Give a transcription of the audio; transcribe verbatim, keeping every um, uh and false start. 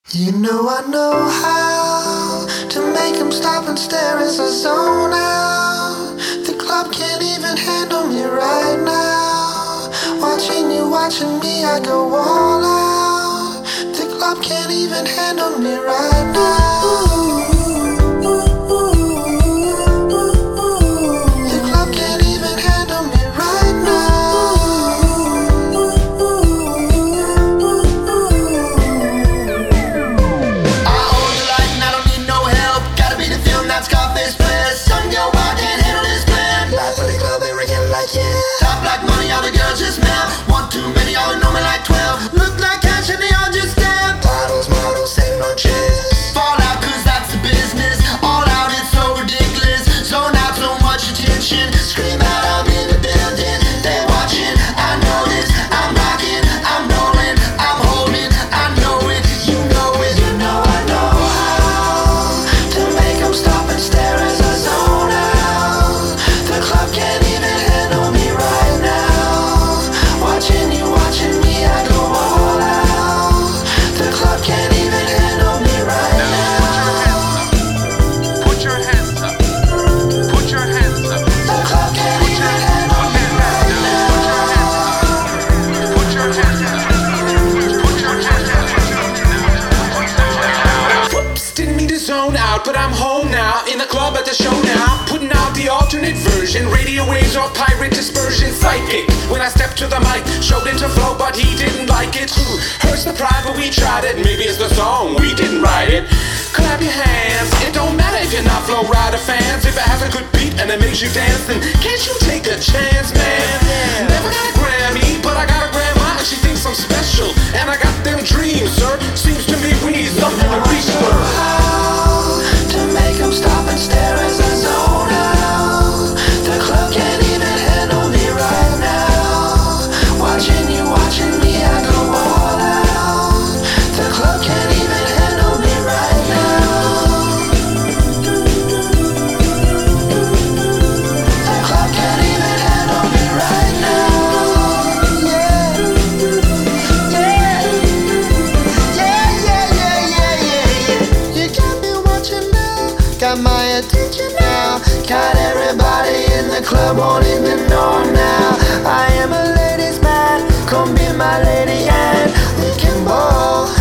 You know I know how to make them stop and stare as I zone out. The club can't even handle me right now. Watching you, watching me, I go all out. The club can't even handle me right now. The club can't even handle me right now. I own the light and I don't need no help. Gotta be the film that's Scarface plays. Some girl, I can't handle this plan. Light for the club, they ringing like yeah. Top like money, all the girls just melt. One too many, all know me like twelve. Look like cash and they all just stare. Bottles, models, sitting on chairs. Fall out cause that's the business. All out, it's so ridiculous. Zone out, so much attention. Scream out, I'm in the building. They watching, I know this. I'm rocking, I'm rolling, I'm holding. I know it, you know it. You know I know how to make them stop and stare as I zone out. The club can't even handle me right now. Watching you, watching me, I go all out. The club can't even handle me right now. Put your hands up. Put your hands up. The club can't even handle me right now. Put your hands up. Put your hands up. Whoops, didn't mean to zone out, but I'm home now. In the club at the show now. Putting out the alternate version. Radio waves or pirate dispersion. Psychic. When I stepped to the mic, showed it to flow, but he didn't like it. Ooh, hurts the pride, but we tried it. Maybe it's the song, we didn't write it. Clap your hands. It don't matter if you're not Flow Rider fans. If it has a good beat and it makes you dance, then can't you take a chance, man? Never got a Grammy, but I got a grandma and she thinks I'm special. And I got them dreams, sir. Seems to me we need something to reach for. How to make them stop and stare as I zone out. The club can't even handle me right now. Watching you, watching me, I go all out. The club can't even handle me right now. The club can't even handle me right now. Yeah. Yeah. Yeah, yeah, yeah, yeah, yeah, yeah. You got me watching now, got my attention now. Got everybody in the club wanting to know now. I am a ladies man, come be my lady and we can ball.